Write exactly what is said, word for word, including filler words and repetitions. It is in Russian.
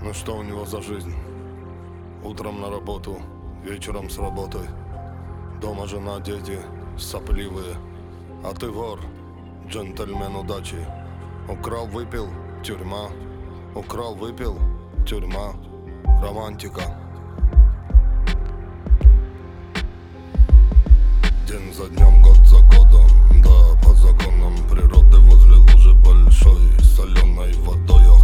Ну что у него за жизнь? Утром на работу, вечером с работы. Дома жена, дети, сопливые. А ты вор, джентльмен удачи. Украл, выпил, тюрьма. Украл, выпил, тюрьма. Романтика. День за днем, год за годом. Да, по законам природы возле лужи большой соленой водой